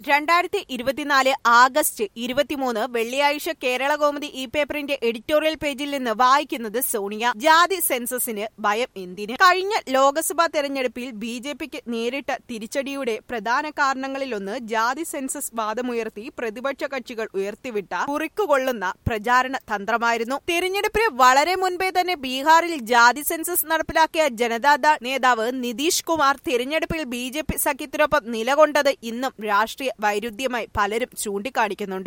2024 August 23 വെള്ളിയാഴ്ച കേരളകൗമുദി ഈ പേപ്പറിന്റെ എഡിറ്റോറിയൽ പേജിൽ നിന്ന് വായിക്കുന്നത് സോണിയ. ജാതി സെൻസസിന് ഭയം എന്തിന്? കഴിഞ്ഞ ലോക്സഭാ തെരഞ്ഞെടുപ്പിൽ ബിജെപിക്ക് നേരിട്ട തിരിച്ചടിയുടെ പ്രധാന കാരണങ്ങളിലൊന്ന് ജാതി സെൻസസ് വാദമുയർത്തി പ്രതിപക്ഷ കക്ഷികൾ ഉയർത്തിവിട്ട കുറിക്കുകൊള്ളുന്ന പ്രചാരണ തന്ത്രമായിരുന്നു. തിരഞ്ഞെടുപ്പിന് വളരെ മുൻപേ തന്നെ ബീഹാറിൽ ജാതി സെൻസസ് നടപ്പിലാക്കിയ ജനതാദൾ നേതാവ് നിതീഷ് കുമാർ തിരഞ്ഞെടുപ്പിൽ ബിജെപി സഖ്യത്തിനൊപ്പം നിലകൊണ്ടത് ഇന്നും രാഷ്ട്രീയ വൈരുദ്ധ്യമായി പലരും ചൂണ്ടിക്കാണിക്കുന്നുണ്ട്.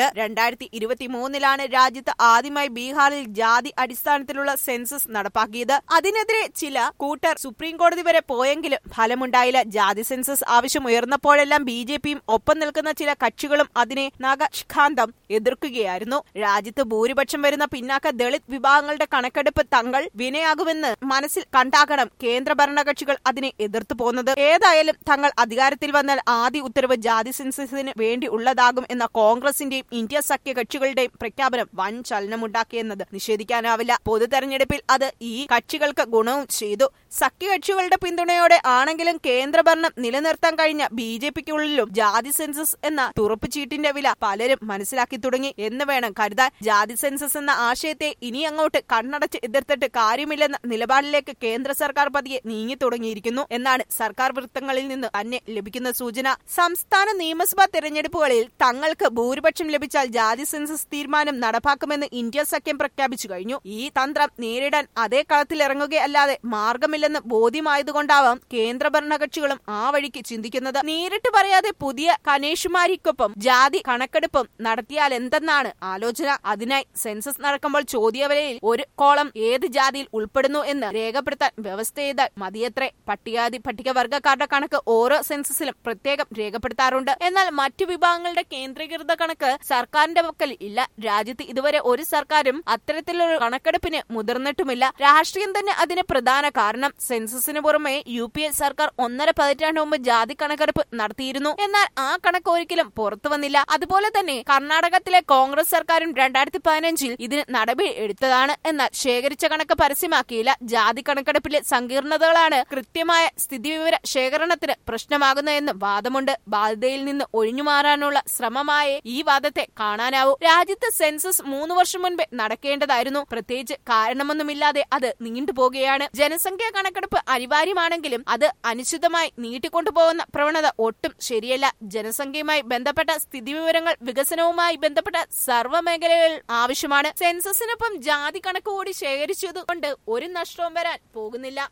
2023 രാജ്യത്ത് ആദ്യമായി ബീഹാറിൽ ജാതി അടിസ്ഥാനത്തിലുള്ള സെൻസസ് നടപ്പാക്കിയത്. അതിനെതിരെ ചില കൂട്ടർ സുപ്രീം കോടതി വരെ പോയെങ്കിലും ഫലമുണ്ടായില്ല. ജാതി സെൻസസ് ആവശ്യം ഉയർന്നപ്പോഴെല്ലാം ബിജെപിയും ഒപ്പം നിൽക്കുന്ന ചില കക്ഷികളും അതിനെ നഖശിഖാന്തം എതിർക്കുകയായിരുന്നു. രാജ്യത്ത് ഭൂരിപക്ഷം വരുന്ന പിന്നാക്ക ദളിത് വിഭാഗങ്ങളുടെ കണക്കെടുപ്പ് തങ്ങൾ വിനയാകുമെന്ന് മനസ്സിൽ കണ്ടാകണം കേന്ദ്ര ഭരണകക്ഷികൾ അതിനെ എതിർത്തു പോന്നത്. ഏതായാലും തങ്ങൾ അധികാരത്തിൽ വന്നാൽ ആദ്യ ഉത്തരവ് ജാതി സെൻസസിന് വേണ്ടി ഉള്ളതാകും എന്ന കോൺഗ്രസിന്റെയും ഇന്ത്യ സഖ്യ കക്ഷികളുടെയും പ്രഖ്യാപനം വൻ ചലനമുണ്ടാക്കിയെന്നത് നിഷേധിക്കാനാവില്ല. പൊതു തെരഞ്ഞെടുപ്പിൽ അത് ഈ കക്ഷികൾക്ക് ഗുണവും ചെയ്തു. സഖ്യകക്ഷികളുടെ പിന്തുണയോടെ ആണെങ്കിലും കേന്ദ്രഭരണം നിലനിർത്താൻ കഴിഞ്ഞ ബിജെപിക്കുള്ളിലും ജാതി സെൻസസ് എന്ന തുറപ്പുചീട്ടിന്റെ വില പലരും മനസ്സിലാക്കി തുടങ്ങി എന്ന് വേണം കരുതാൻ. ജാതി സെൻസസ് എന്ന ആശയത്തെ ഇനി അങ്ങോട്ട് കണ്ണടച്ച് എതിർത്തിട്ട് കാര്യമില്ലെന്ന നിലപാടിലേക്ക് കേന്ദ്ര സർക്കാർ പതിയെ നീങ്ങി തുടങ്ങിയിരിക്കുന്നു എന്നാണ് സർക്കാർ വൃത്തങ്ങളിൽ നിന്ന് തന്നെ ലഭിക്കുന്ന സൂചന. സംസ്ഥാന നിയമസഭാ തെരഞ്ഞെടുപ്പുകളിൽ തങ്ങൾക്ക് ഭൂരിപക്ഷം ലഭിച്ചാൽ ജാതി സെൻസസ് തീരുമാനം നടപ്പാക്കുമെന്ന് ഇന്ത്യ സഖ്യം പ്രഖ്യാപിച്ചു കഴിഞ്ഞു. ഈ തന്ത്രം നേരിടാൻ അതേ കളത്തിലിറങ്ങുകയല്ലാതെ മാർഗമില്ലെന്ന് ബോധ്യമായതുകൊണ്ടാവാം കേന്ദ്ര ഭരണകക്ഷികളും ആ വഴിക്ക് ചിന്തിക്കുന്നത്. നേരിട്ട് പറയാതെ പുതിയ കനേഷുമാരിക്കൊപ്പം ജാതി കണക്കെടുപ്പും നടത്തിയാൽ എന്തെന്നാണ് ആലോചന. അതിനായി സെൻസസ് നടക്കുമ്പോൾ ചോദ്യാവലിയിൽ ഒരു കോളം ഏത് ജാതിയിൽ ഉൾപ്പെടുന്നു എന്ന് രേഖപ്പെടുത്താൻ വ്യവസ്ഥ ചെയ്താൽ മതിയത്രേ. പട്ടികാതി പട്ടികവർഗക്കാരുടെ കണക്ക് ഓരോ സെൻസസിലും പ്രത്യേകം രേഖപ്പെടുത്താറുണ്ട്. എന്നാൽ മറ്റു വിഭാഗങ്ങളുടെ കേന്ദ്രീകൃത കണക്ക് സർക്കാരിന്റെ പക്കൽ ഇല്ല. രാജ്യത്ത് ഇതുവരെ ഒരു സർക്കാരും അത്തരത്തിലൊരു കണക്കെടുപ്പിന് മുതിർന്നിട്ടുമില്ല. രാഷ്ട്രീയം തന്നെ അതിന് പ്രധാന കാരണം. സെൻസസിന് പുറമെ UPA സർക്കാർ 1.5 പതിറ്റാണ്ട് മുമ്പ് ജാതി കണക്കെടുപ്പ് നടത്തിയിരുന്നു. എന്നാൽ ആ കണക്ക് ഒരിക്കലും പുറത്തു വന്നില്ല. അതുപോലെ തന്നെ കർണാടകത്തിലെ കോൺഗ്രസ് സർക്കാരും 2015 ഇതിന് നടപടി എടുത്തതാണ്. എന്നാൽ ശേഖരിച്ച കണക്ക് പരസ്യമാക്കിയില്ല. ജാതി കണക്കെടുപ്പിലെ സങ്കീർണതകളാണ് കൃത്യമായ സ്ഥിതിവിവര ശേഖരണത്തിന് പ്രശ്നമാകുന്നതെന്ന് വാദമുണ്ട്. ബാധ്യതയിൽ നിന്ന് ഒഴിഞ്ഞുമാറാനുള്ള ശ്രമമായ ഈ വാദത്തെ കാണാനാവൂ. രാജ്യത്ത് സെൻസസ് 3 വർഷം മുൻപേ നടക്കേണ്ടതായിരുന്നു. പ്രത്യേകിച്ച് കാരണമൊന്നുമില്ലാതെ അത് നീണ്ടുപോകുകയാണ്. ജനസംഖ്യാ കണക്കെടുപ്പ് അനിവാര്യമാണെങ്കിലും അത് അനിശ്ചിതമായി നീട്ടിക്കൊണ്ടുപോകുന്ന പ്രവണത ഒട്ടും ശരിയല്ല. ജനസംഖ്യയുമായി ബന്ധപ്പെട്ട സ്ഥിതിവിവരങ്ങൾ വികസനവുമായി ബന്ധപ്പെട്ട സർവ്വമേഖലകളിൽ ആവശ്യമാണ്. സെൻസസിനൊപ്പം ജാതി കണക്ക് കൂടി ശേഖരിച്ചതുകൊണ്ട് ഒരു നഷ്ടവും വരാൻ പോകുന്നില്ല.